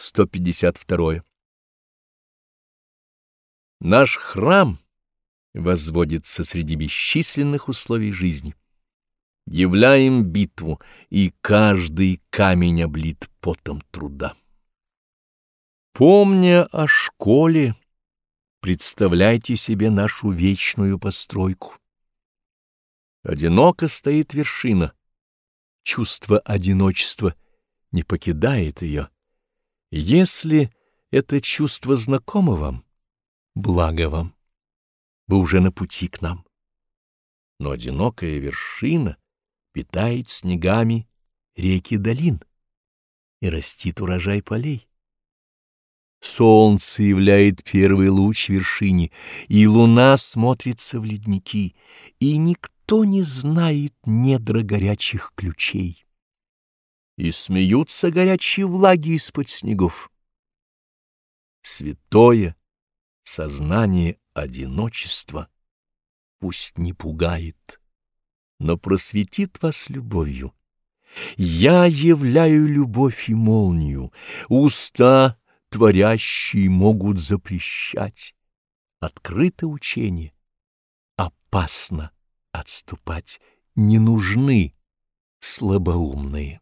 152. Наш храм возводится среди бесчисленных условий жизни. Являем битву, и каждый камень облит потом труда. Помня о школе, представляйте себе нашу вечную постройку. Одиноко стоит вершина, чувство одиночества не покидает ее. Если это чувство знакомо вам, благо вам, вы уже на пути к нам. Но одинокая вершина питает снегами реки долин и растит урожай полей. Солнце являет первый луч вершине, и луна смотрится в ледники, и никто не знает недра горячих ключей. И смеются горячие влаги из-под снегов. Святое сознание одиночества пусть не пугает, но просветит вас любовью. Я являю любовь и молнию, уста творящие могут запрещать. Открыто учение, опасно отступать, не нужны слабоумные.